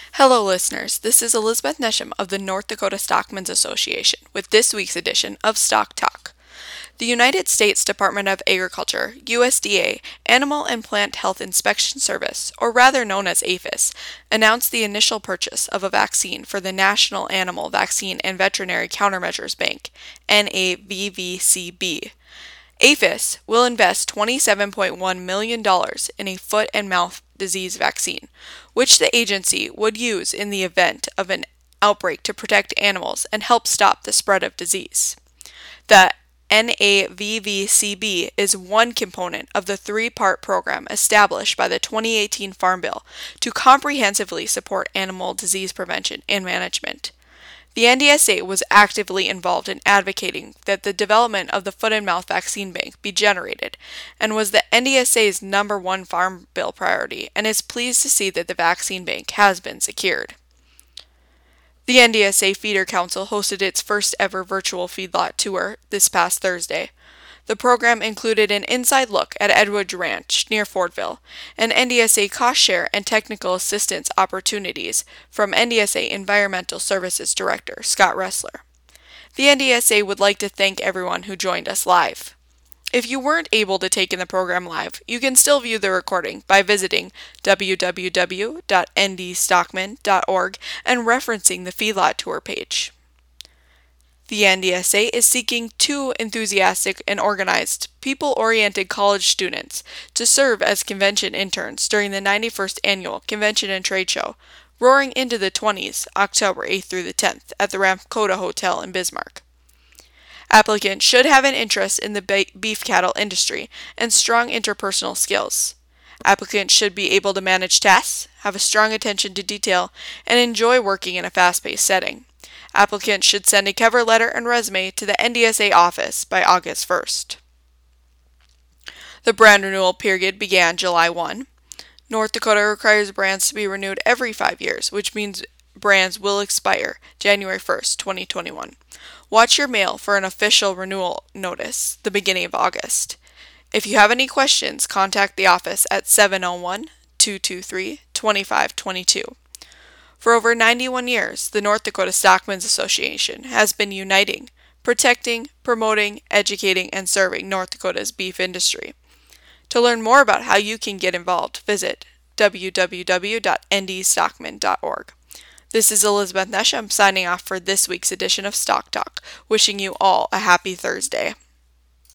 Hello, listeners. This is Elizabeth Nesham of the North Dakota Stockmen's Association with this week's edition of Stock Talk. The United States Department of Agriculture, USDA, Animal and Plant Health Inspection Service, or rather known as APHIS, announced the initial purchase of a vaccine for the National Animal Vaccine and Veterinary Countermeasures Bank, NAVVCB. APHIS will invest $27.1 million in a foot and mouth disease vaccine, which the agency would use in the event of an outbreak to protect animals and help stop the spread of disease. The NAVVCB is one component of the three-part program established by the 2018 Farm Bill to comprehensively support animal disease prevention and management. The NDSA was actively involved in advocating that the development of the foot and mouth vaccine bank be generated and was the NDSA's number one Farm Bill priority and is pleased to see that the vaccine bank has been secured. The NDSA Feeder Council hosted its first ever virtual feedlot tour this past Thursday. The program included an inside look at Edwards Ranch near Fortville, and NDSA cost share and technical assistance opportunities from NDSA Environmental Services Director Scott Ressler. The NDSA would like to thank everyone who joined us live. If you weren't able to take in the program live, you can still view the recording by visiting www.ndstockman.org and referencing the feedlot tour page. The NDSA is seeking two enthusiastic and organized, people-oriented college students to serve as convention interns during the 91st Annual Convention and Trade Show, Roaring into the 20s, October 8th through the 10th, at the Ramkota Hotel in Bismarck. Applicants should have an interest in the beef cattle industry and strong interpersonal skills. Applicants should be able to manage tasks, have a strong attention to detail, and enjoy working in a fast-paced setting. Applicants should send a cover letter and resume to the NDSA office by August 1st. The brand renewal period began July 1. North Dakota requires brands to be renewed every 5 years, which means brands will expire January 1st, 2021. Watch your mail for an official renewal notice the beginning of August. If you have any questions, contact the office at 701-223-2522. For over 91 years, the North Dakota Stockmen's Association has been uniting, protecting, promoting, educating, and serving North Dakota's beef industry. To learn more about how you can get involved, visit www.ndstockman.org. This is Elizabeth Nesham signing off for this week's edition of Stock Talk, wishing you all a happy Thursday.